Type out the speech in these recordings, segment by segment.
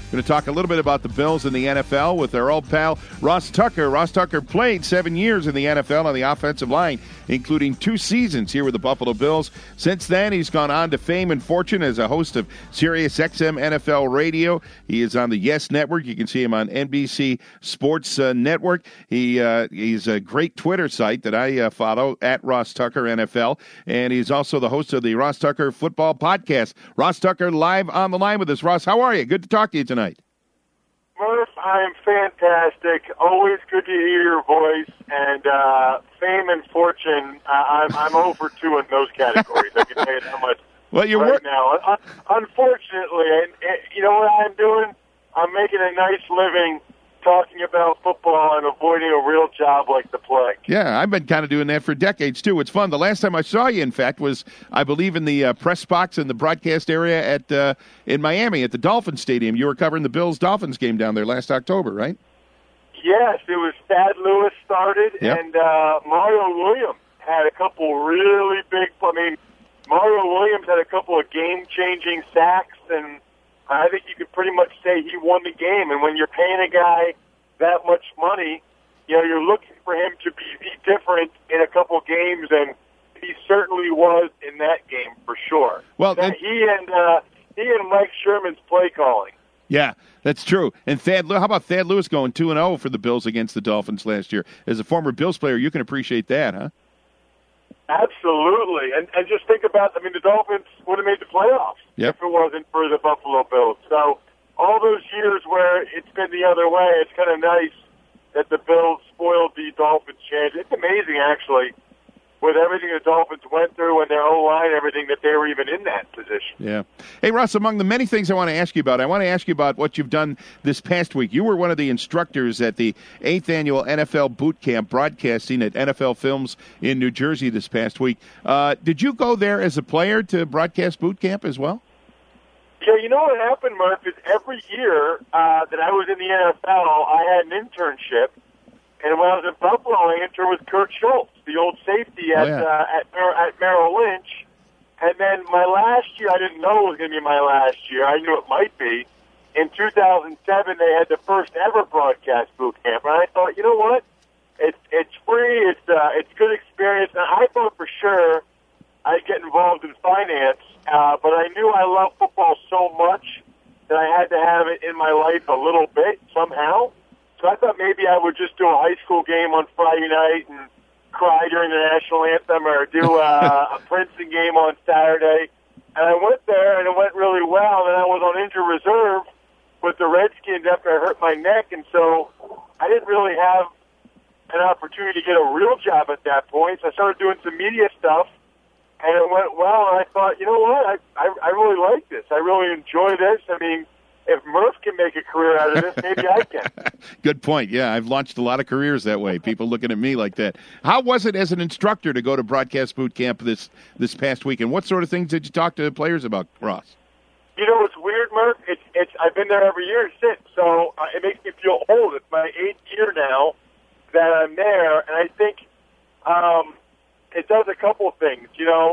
Going to talk a little bit about the Bills in the NFL with our old pal Ross Tucker. Ross Tucker played 7 years in the NFL on the offensive line, including 2 seasons here with the Buffalo Bills. Since then, he's gone on to fame and fortune as a host of Sirius XM NFL Radio. He is on the Yes Network. You can see him on NBC Sports Network. He's a great Twitter site that I follow, at Ross Tucker NFL, and he's also the host of the Ross Tucker Football Podcast. Ross Tucker live on the line with us. Ross, how are you? Good to talk to you tonight. Murph, I'm fantastic. Always good to hear your voice. And fame and fortune, I'm over 2 in those categories. I can tell you that much now. Unfortunately, and you know what I'm doing? I'm making a nice living talking about football and avoiding a real job like the plague. Yeah, I've been kind of doing that for decades, too. It's fun. The last time I saw you, in fact, was, I believe, in the press box in the broadcast area in Miami at the Dolphin Stadium. You were covering the Bills-Dolphins game down there last October, right? Yes, it was Thad Lewis started, yep. And Mario Williams had a couple really big – Mario Williams had a couple of game-changing sacks, and I think you could pretty much say he won the game. And when you're paying a guy that much money, you're looking for him to be different in a couple games, and he certainly was in that game for sure. Well, he and Mike Sherman's play calling. Yeah, that's true. And how about Thad Lewis going 2-0 for the Bills against the Dolphins last year? As a former Bills player, you can appreciate that, huh? Absolutely. And just think about, the Dolphins would have made the playoffs if it wasn't for the Buffalo Bills. So all those years where it's been the other way, it's kind of nice that the Bills spoiled the Dolphins' chance. It's amazing, actually, with everything the Dolphins went through and their O-line, everything, that they were even in that position. Yeah. Hey, Russ, among the many things I want to ask you about, I want to ask you about what you've done this past week. You were one of the instructors at the 8th Annual NFL Boot Camp broadcasting at NFL Films in New Jersey this past week. Did you go there as a player to broadcast boot camp as well? Yeah, you know what happened, Murph, is every year that I was in the NFL, I had an internship. And when I was in Buffalo, I interned with Kurt Schultz, the old safety at Merrill Lynch. And then my last year, I didn't know it was going to be my last year. I knew it might be. In 2007, they had the first ever broadcast boot camp, and I thought, you know what? It's free. It's good experience. And I thought for sure I'd get involved in finance, but I knew I loved football so much that I had to have it in my life a little bit somehow. So I thought maybe I would just do a high school game on Friday night and cry during the national anthem, or do a Princeton game on Saturday. And I went there, and it went really well. And I was on injured reserve with the Redskins after I hurt my neck, and so I didn't really have an opportunity to get a real job at that point. So I started doing some media stuff, and it went well. And I thought, you know what? I really like this. I really enjoy this. If Murph can make a career out of this, maybe I can. Good point. Yeah, I've launched a lot of careers that way. People looking at me like that. How was it as an instructor to go to broadcast boot camp this past week? And what sort of things did you talk to players about, Ross? It's weird, Murph. I've been there every year since, so it makes me feel old. It's my 8th year now that I'm there, and I think it does a couple things.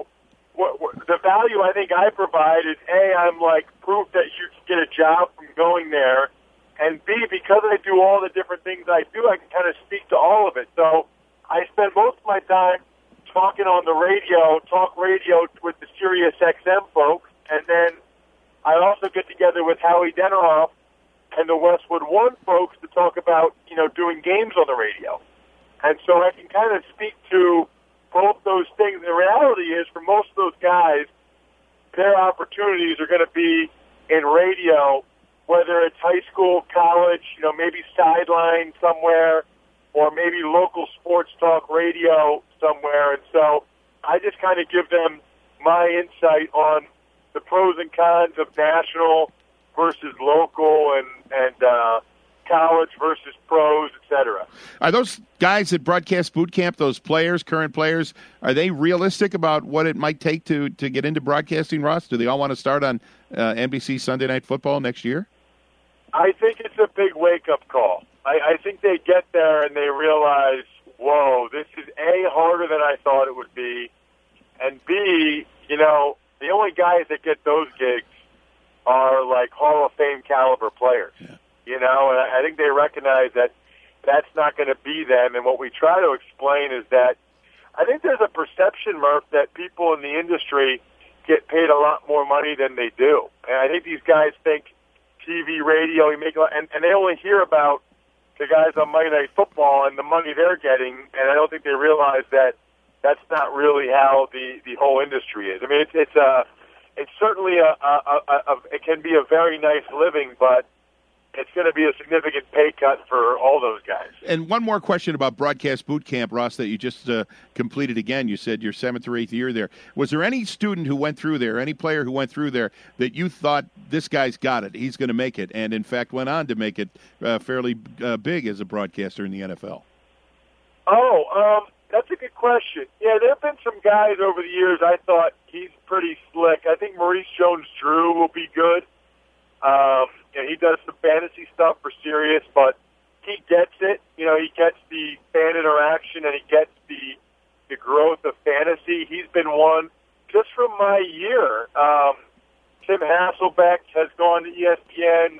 The value I think I provide is, A, I'm like proof that you can get a job from going there, and B, because I do all the different things I do, I can kind of speak to all of it. So I spend most of my time talking on the radio, talk radio with the Sirius XM folks, and then I also get together with Howie Dennerhoff and the Westwood One folks to talk about, doing games on the radio. And so I can kind of speak to both those things. The reality is, for most of those guys, their opportunities are going to be in radio, whether it's high school, college, maybe sideline somewhere, or maybe local sports talk radio somewhere. And so I just kind of give them my insight on the pros and cons of national versus local and college versus pros, etc. Are those guys at broadcast boot camp, those players, current players, are they realistic about what it might take to get into broadcasting, Ross? Do they all want to start on NBC Sunday Night Football next year? I think it's a big wake-up call. I think they get there and they realize, whoa, this is A, harder than I thought it would be, and B, the only guys that get those gigs are like Hall of Fame caliber players. Yeah. You know, and I think they recognize that that's not going to be them. And what we try to explain is that I think there's a perception, Murph, that people in the industry get paid a lot more money than they do. And I think these guys think TV, radio, you make a lot, and they only hear about the guys on Monday Night Football and the money they're getting, and I don't think they realize that that's not really how the whole industry is. I mean, it's certainly it can be a very nice living, but it's going to be a significant pay cut for all those guys. And one more question about Broadcast Boot Camp, Ross, that you just completed again. You said your 7th or 8th year there. Was there any student who went through there, any player who went through there, that you thought, this guy's got it, he's going to make it, and in fact went on to make it fairly big as a broadcaster in the NFL? That's a good question. Yeah, there have been some guys over the years I thought he's pretty slick. I think Maurice Jones-Drew will be good. He does some fantasy stuff for Sirius, but he gets it. You know, he gets the fan interaction and he gets the growth of fantasy. He's been one just from my year. Tim Hasselbeck has gone to ESPN.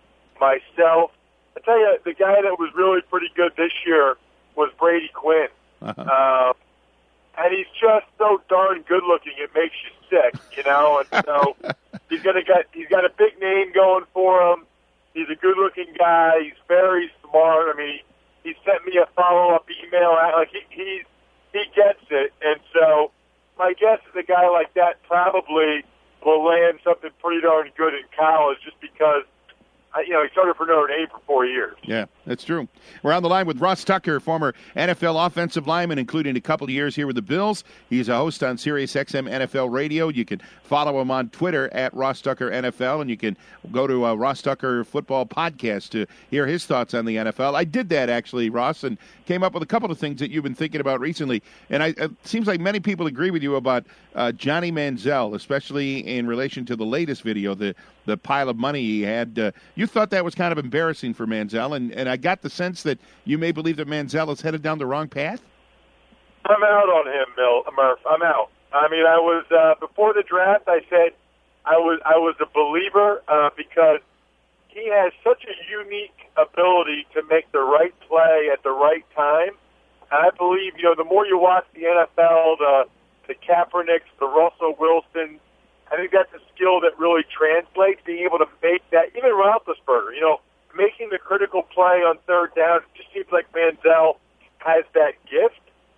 Myself, I tell you, the guy that was really pretty good this year was Brady Quinn. Uh-huh. And he's just so darn good looking, it makes you sick, you know. And so he's got a big name going for him. He's a good looking guy. He's very smart. I mean, he sent me a follow up email. Like he gets it. And so my guess is a guy like that probably will land something pretty darn good in college, just because he started for Notre Dame for 4 years. Yeah, that's true. We're on the line with Ross Tucker, former NFL offensive lineman, including a couple of years here with the Bills. He's a host on Sirius XM NFL Radio. You can follow him on Twitter at Ross Tucker NFL, and you can go to Ross Tucker Football Podcast to hear his thoughts on the NFL. I did that, actually, Ross, and came up with a couple of things that you've been thinking about recently. And it seems like many people agree with you about Johnny Manziel, especially in relation to the latest video, the pile of money he had. You thought that was kind of embarrassing for Manziel, and I got the sense that you may believe that Manziel is headed down the wrong path? I'm out on him, Murph. I'm out. I mean, I was before the draft. I said I was a believer because he has such a unique ability to make the right play at the right time. And I believe, the more you watch the NFL, the Kaepernicks, the Russell Wilsons, I think that's a skill that really translates, being able to make that. Even Roethlisberger, making the critical play on third down. It just seems like Manziel has that gift.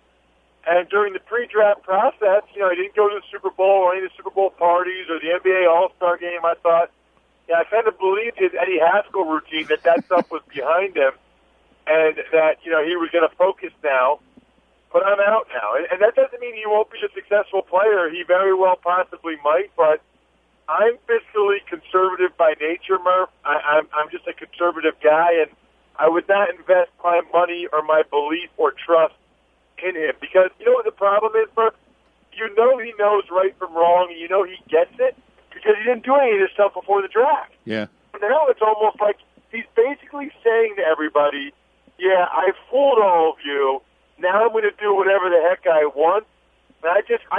And during the pre-draft process, he didn't go to the Super Bowl or any of the Super Bowl parties or the NBA All-Star Game. I thought, I kind of believed his Eddie Haskell routine, that stuff was behind him, and that, he was going to focus now. But I'm out now. And that doesn't mean he won't be a successful player. He very well possibly might, but I'm fiscally conservative by nature, Murph. I'm just a conservative guy, and I would not invest my money or my belief or trust in him. Because you know what the problem is, Murph? He knows right from wrong, and he gets it because he didn't do any of this stuff before the draft. Yeah. Now it's almost like he's basically saying to everybody, yeah, I fooled all of you. Now I'm going to do whatever the heck I want. And I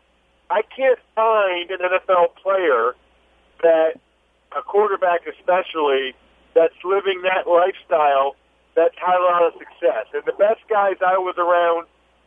can't find an NFL player that, a quarterback especially, that's living that lifestyle that's had a lot of success. And the best guys I was around,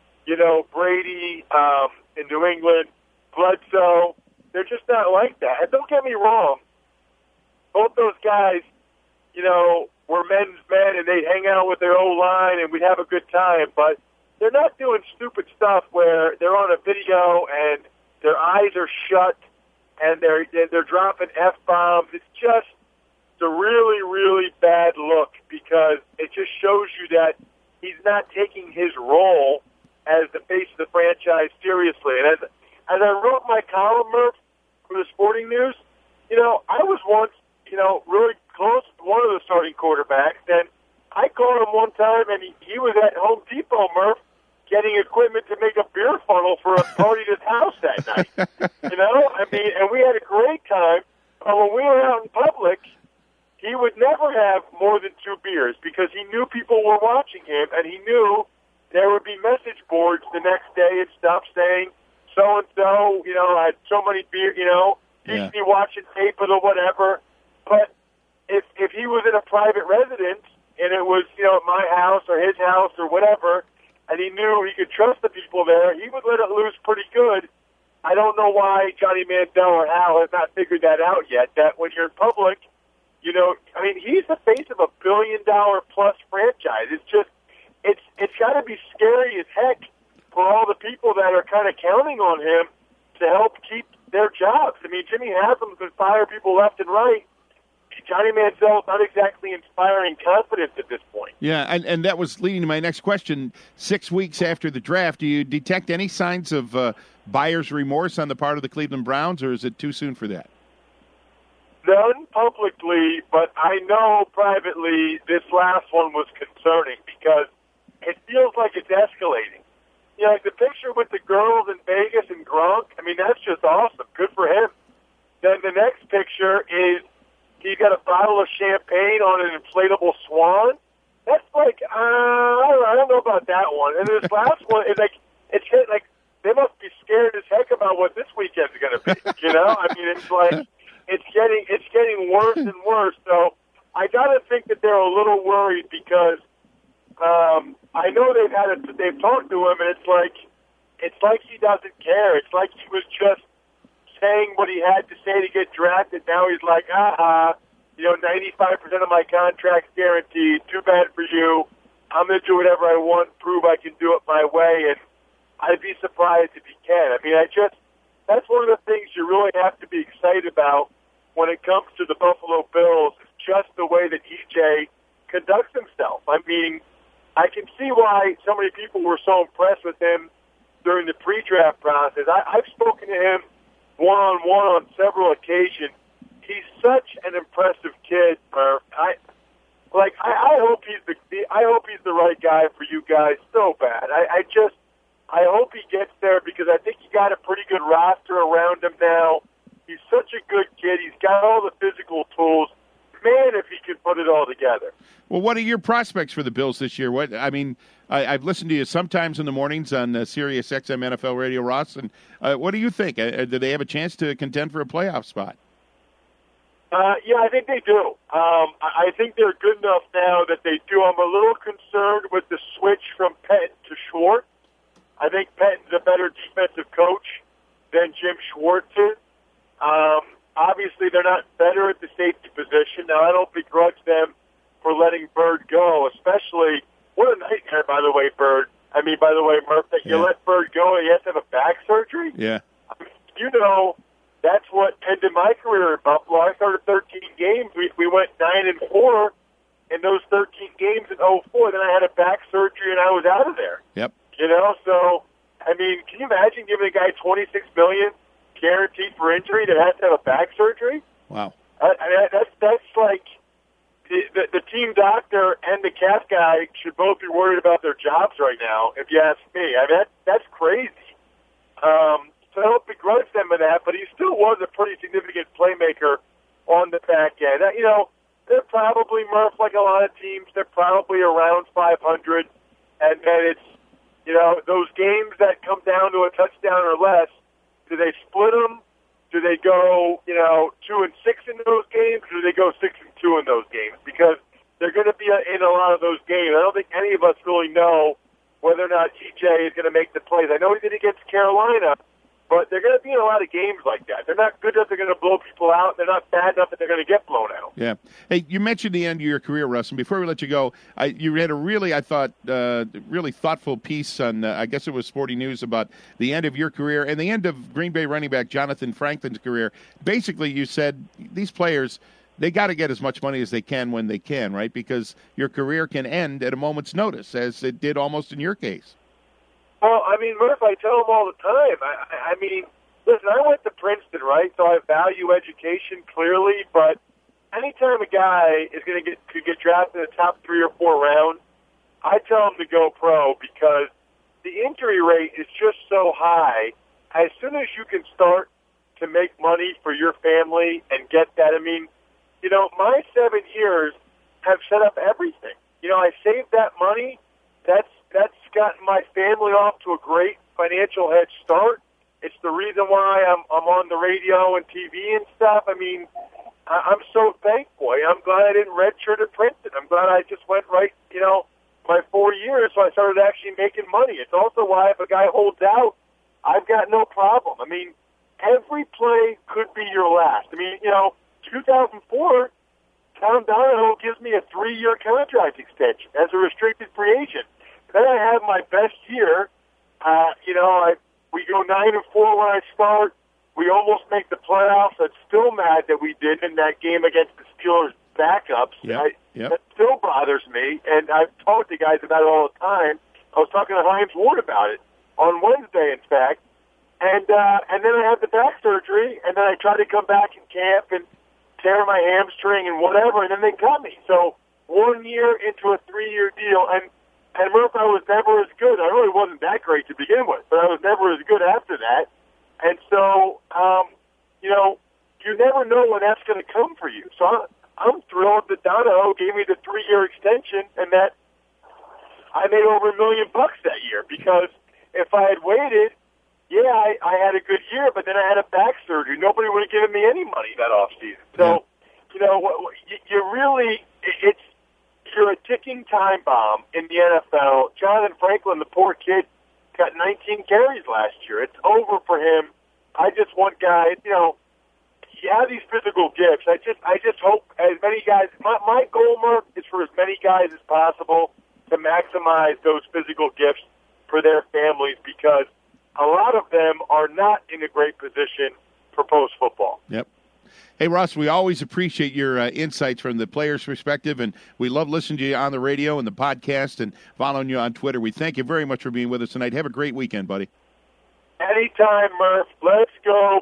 Brady in New England, Bledsoe, they're just not like that. And don't get me wrong, both those guys, were men's men, and they'd hang out with their O-line, and we'd have a good time. But they're not doing stupid stuff where they're on a video and their eyes are shut and they're dropping F-bombs. It's just a really, really bad look because it just shows you that he's not taking his role as the face of the franchise seriously. And as I wrote my column, Murph, for the Sporting News, I was once, really close to one of the starting quarterbacks, and I called him one time, and he was at Home Depot, Murph, getting equipment to make a beer funnel for a party at his house that night. And we had a great time. But when we were out in public, he would never have more than 2 beers because he knew people were watching him, and he knew there would be message boards the next day and stuff saying, so-and-so, had so many beers, He should be watching tape or whatever. But if he was in a private residence and it was, at my house or his house or whatever, and he knew he could trust the people there, he would let it loose pretty good. I don't know why Johnny Mandel or Al has not figured that out yet, that when you're in public, he's the face of $1 billion-plus franchise. It's got to be scary as heck for all the people that are kind of counting on him to help keep their jobs. I mean, Jimmy Haslam's been firing people left and right. Johnny Manziel's not exactly inspiring confidence at this point. Yeah, and that was leading to my next question. 6 weeks after the draft, do you detect any signs of buyer's remorse on the part of the Cleveland Browns, or is it too soon for that? None publicly, but I know privately this last one was concerning because it feels like it's escalating. Like the picture with the girls in Vegas and Gronk, that's just awesome. Good for him. Then the next picture is he's got a bottle of champagne on an inflatable swan. That's like, I don't know about that one. And this last one is like they must be scared as heck about what this weekend's going to be. It's like it's getting worse and worse. So I got to think that they're a little worried because I know they've talked to him, and it's like he doesn't care. It's like he was just saying what he had to say to get drafted. Now he's like, 95% of my contract's guaranteed. Too bad for you. I'm going to do whatever I want, prove I can do it my way, and I'd be surprised if he can. That's one of the things you really have to be excited about when it comes to the Buffalo Bills, is just the way that EJ conducts himself. I can see why so many people were so impressed with him during the pre-draft process. I've spoken to him one-on-one on several occasions. He's such an impressive kid, Murph. I hope he's the right guy for you guys so bad. I hope he gets there because I think he got a pretty good roster around him now. He's such a good kid. He's got all the physical tools. Man, if he could put it all together. Well, what are your prospects for the Bills this year? I've listened to you sometimes in the mornings on Sirius XM NFL Radio, Ross. And what do you think? Do they have a chance to contend for a playoff spot? Yeah, I think they do. I think they're good enough now that they do. I'm a little concerned with the switch from Pettine to Schwartz. I think Pettine's a better defensive coach than Jim Schwartz is. Obviously, they're not better at the safety position. Now, I don't begrudge them for letting Bird go, especially, what a nightmare, by the way, Murph, that you let Bird go and he has to have a back surgery? Yeah. That's what ended my career in Buffalo. I started 13 games. We went 9-4 in those 13 games in 2004. Then I had a back surgery and I was out of there. Yep. So, can you imagine giving a guy $26 million guaranteed for injury that has to have a back surgery? Wow. That's like the team doctor and the cap guy should both be worried about their jobs right now, if you ask me. That's crazy. So I don't begrudge them of that, but he still was a pretty significant playmaker on the back end. They're probably, Murph, like a lot of teams, they're probably around 500, and then it's, those games that come down to a touchdown or less, do they split them? Do they go, 2-6 in those games, or do they go 6-2 in those games? Because they're going to be in a lot of those games. I don't think any of us really know whether or not EJ is going to make the plays. I know he did against Carolina, but they're going to be in a lot of games like that. They're not good enough they're going to blow people out. They're not bad enough that they're going to get blown out. Yeah. Hey, you mentioned the end of your career, Russ, and before we let you go, you read a really, I thought, really thoughtful piece on, I guess it was Sporting News, about the end of your career and the end of Green Bay running back Jonathan Franklin's career. Basically, you said these players, they got to get as much money as they can when they can, right? Because your career can end at a moment's notice, as it did almost in your case. Well, Murph, I tell them all the time. Listen, I went to Princeton, right? So I value education clearly, but anytime a guy is going to get drafted in the top 3 or 4 rounds, I tell him to go pro because the injury rate is just so high. As soon as you can start to make money for your family and get that, my 7 years have set up everything. I saved that money. That's gotten my family off to a great financial head start. It's the reason why I'm on the radio and TV and stuff. I mean, I'm so thankful. I'm glad I didn't redshirt at Princeton. I'm glad I just went right, my 4 years, so I started actually making money. It's also why if a guy holds out, I've got no problem. I mean, every play could be your last. I mean, 2004, Tom Donahoe gives me a 3-year contract extension as a restricted free agent. Then I have my best year. We go 9-4 when I start. We almost make the playoffs. I'm still mad that we did in that game against the Steelers backups. Yep. That still bothers me, and I've talked to guys about it all the time. I was talking to Hines Ward about it on Wednesday, in fact. And then I had the back surgery, and then I tried to come back in camp and tear my hamstring and whatever, and then they cut me. So 1 year into a 3-year deal, and Murph, I was never as good. I really wasn't that great to begin with, but I was never as good after that. And so, you never know when that's going to come for you. So I'm thrilled that Donahoe gave me the 3-year extension and that I made over $1 million that year, because if I had waited, I had a good year, but then I had a back surgery. Nobody would have given me any money that offseason. So, you're a ticking time bomb in the NFL. Jonathan Franklin, the poor kid, got 19 carries last year. It's over for him. I just want guys, you have these physical gifts. I just hope as many guys, my goal, Mark, is for as many guys as possible to maximize those physical gifts for their families, because a lot of them are not in a great position for post football. Yep. Hey, Ross, we always appreciate your insights from the player's perspective, and we love listening to you on the radio and the podcast and following you on Twitter. We thank you very much for being with us tonight. Have a great weekend, buddy. Anytime, Murph. Let's go,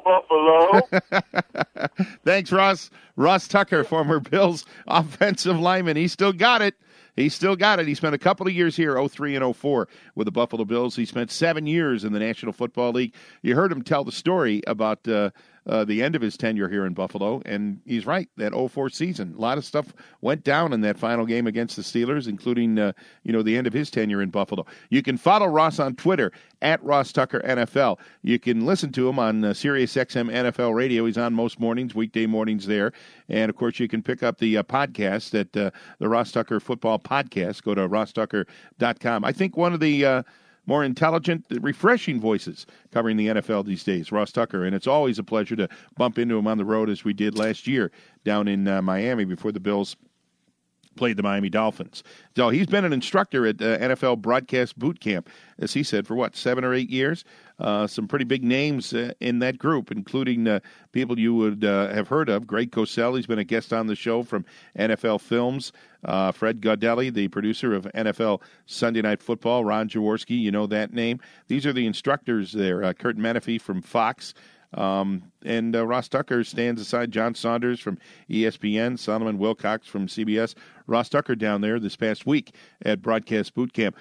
Buffalo. Thanks, Ross. Ross Tucker, former Bills offensive lineman. He still got it. He spent a couple of years here, 03 and 04, with the Buffalo Bills. He spent 7 years in the National Football League. You heard him tell the story about the end of his tenure here in Buffalo, and he's right, that 04 season. A lot of stuff went down in that final game against the Steelers, including the end of his tenure in Buffalo. You can follow Ross on Twitter, at Ross Tucker NFL. You can listen to him on Sirius XM NFL Radio. He's on most mornings, weekday mornings there. And, of course, you can pick up the podcast at the Ross Tucker Football Podcast. Go to rosstucker.com. I think one of the more intelligent, refreshing voices covering the NFL these days, Ross Tucker. And it's always a pleasure to bump into him on the road, as we did last year down in Miami before the Bills played the Miami Dolphins. So he's been an instructor at NFL Broadcast Boot Camp, as he said, for 7 or 8 years. Some pretty big names in that group, including people you would have heard of. Greg Cosell, he's been a guest on the show from NFL Films. Fred Gaudelli, the producer of NFL Sunday Night Football. Ron Jaworski, you know that name. These are the instructors there. Kurt Menefee from Fox. And Ross Tucker stands aside John Saunders from ESPN, Solomon Wilcox from CBS. Ross Tucker down there this past week at Broadcast Boot Camp.